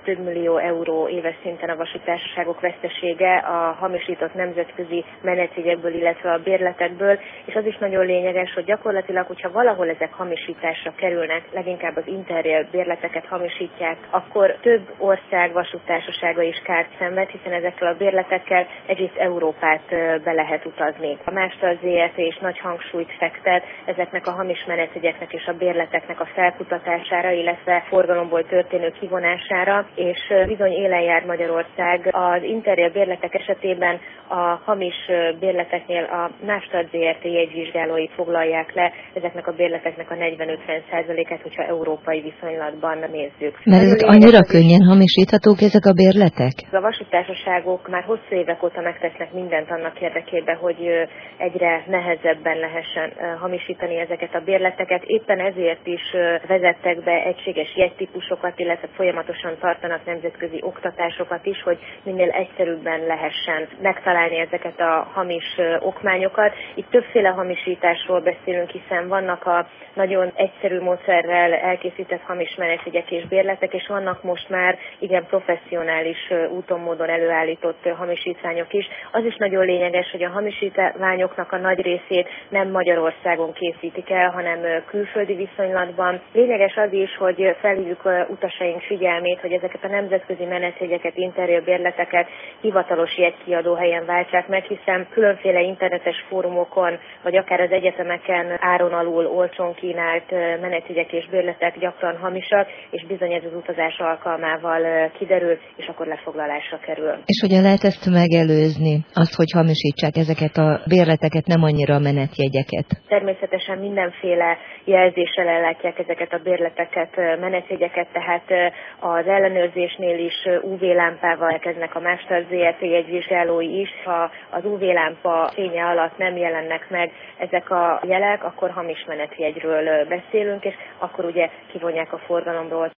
több millió euró éves szinten a vasúttársaságok vesztesége a hamisított nemzetközi menetjegyekből, illetve a bérletekből, és az is nagyon lényeges, hogy gyakorlatilag, hogyha valahol ezek hamisításra kerülnek, leginkább az Interrail bérleteket hamisítják, akkor több ország vasúttársasága is kárt szenved, hiszen ezekkel a bérletekkel egész Európát be lehet utazni. A Mástal Zrt. És nagy hangsúlyt fektet ezeknek a hamis menetjegyeknek és a bérleteknek a felkutatására, illetve forgalomból történő kivonására, és bizony élen jár Magyarország. Az Interrail bérletek esetében a hamis bérleteknél a Mástal Zrt. Jegyvizsgálói foglalják le ezeknek a bérleteknek a 40-50%-át, hogyha európai viszonylatban nézzük. Mert ezek annyira könnyen hamisíthatók ezek a bérletek? A vasúttársaságok már hosszú évek óta megtesznek mindent annak érdekében, hogy egyre nehezebben lehessen hamisítani ezeket a bérleteket. Éppen ezért is vezettek be egységes jegytípusokat, illetve folyamatosan tartanak nemzetközi oktatásokat is, hogy minél egyszerűbben lehessen megtalálni ezeket a hamis okmányokat. Itt többféle hamisításról beszélünk, hiszen vannak a nagyon egyszerű módszerrel elkészített hamis menetjegyek és bérletek, és vannak most már igen professzionális úton, módon előállított hamisítványok is. Az is nagyon lényeges, hogy a hamisítványoknak a nagy részét nem Magyarországon készítik el, hanem külföldi viszonylatban. Lényeges az is, hogy felhívjuk utasaink figyelmét, hogy ezeket a nemzetközi menetjegyeket, Interrail bérleteket hivatalos jegykiadó helyen váltsák meg, hiszen különféle internetes fórumokon, vagy akár az egyetemeken áron alul olcsón kínált menetjegyek és bérletek gyakran hamisak, és bizony ez az utazás alkalmával kiderül, és akkor lefoglalásra kerül. És hogyan lehet ezt megelőzni? Azt, hogy hamisítsák ezeket a bérleteket, nem annyira a menetjegyeket? Természetesen mindenféle jelzéssel ellátják ezeket a bérleteket, menetjegyeket, tehát az ellenőrzésnél is UV-lámpával elkeznek a Mástal Zrt. Jegyvizsgálói is. Ha az UV-lámpa fénye alatt nem jelennek meg ezek a jelek, akkor hamis menetjegyről beszélünk, és akkor ugye kivonják a forgalomról.